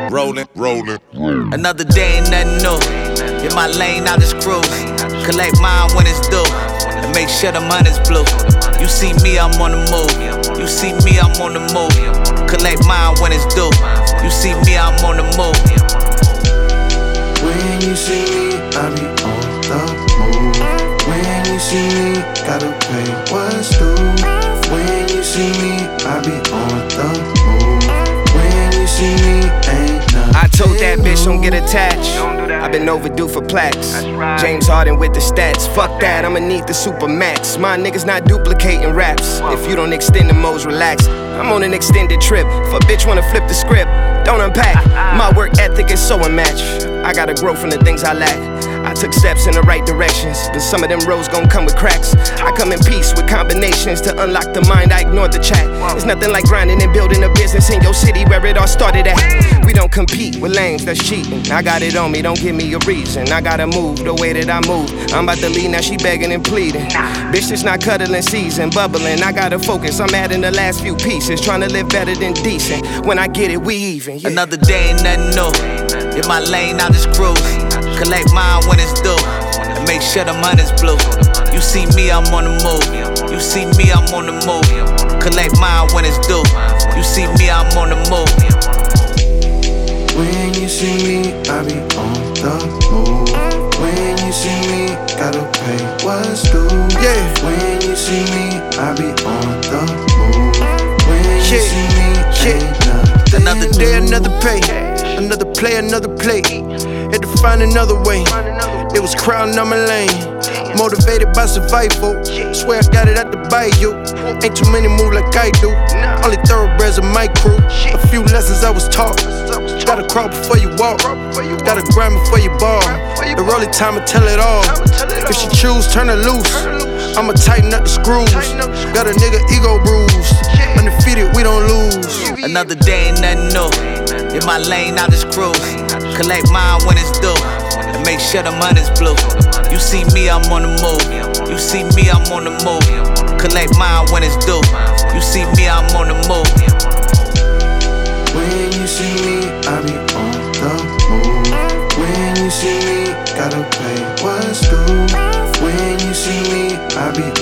rolling. Another day ain't nothing new. In my lane, I just cruise. Collect mine when it's due. And make sure the money's blue. You see me, I'm on the move. You see me, I'm on the move. Collect mine when it's due. You see me, I'm on the move. When you see me, I be on the move. When you see me, gotta pay what's due. When you see me, I be on the move. When you see me, ain't nothing. I told that bitch don't get attached. I've been overdue for plaques. James Harden with the stats. Fuck that, I'ma need the super max. My niggas not duplicating raps. If you don't extend the modes, relax. I'm on an extended trip. If a bitch wanna flip the script, don't unpack. My work ethic is so unmatched. I gotta grow from the things I lack. I took steps in the right directions, but some of them roads gon' come with cracks. I come in peace with combinations to unlock the mind. I ignored the chat. It's nothing like grinding and building a business in your city where it all started at. We don't compete with lanes, that's cheating. I got it on me, don't give me a reason. I gotta move the way that I move. I'm about to leave, now she begging and pleading. Bitch, it's not cuddling season, bubbling. I gotta focus, I'm adding the last few pieces. Trying to live better than decent. When I get it, we even. Yeah. Another day ain't nothing new. In my lane, I just cruise. Collect mine when it's due. And make sure the money's blue. You see me, I'm on the move. You see me, I'm on the move. Collect mine when it's due. You see me, I'm on the move. When you see me, I be on the move. When you see me, gotta pay what's due. Yeah. When you see me, I be on the move. When you see me, ain't nothing. Another day, another pay. Another play, another play. Had to find another way. It was crowding on my lane. Motivated by survival. Swear I got it at the bayou. Ain't too many move like I do. Only thoroughbreds in my crew. A few lessons I was taught. Gotta crawl before you walk. Gotta grind before you ball. The rolly time will tell it all. If she choose, turn her loose. I'ma tighten up the screws. Got a nigga ego bruised. Undefeated, we don't lose. Another day ain't nothing new. In my lane, I just cruise. Collect mine when it's due. And make sure the money's blue. You see me, I'm on the move. You see me, I'm on the move. Collect mine when it's due. You see me, I'm on the move. When you see me, I be on the move. When you see me, gotta pay what's due. When you see me, I be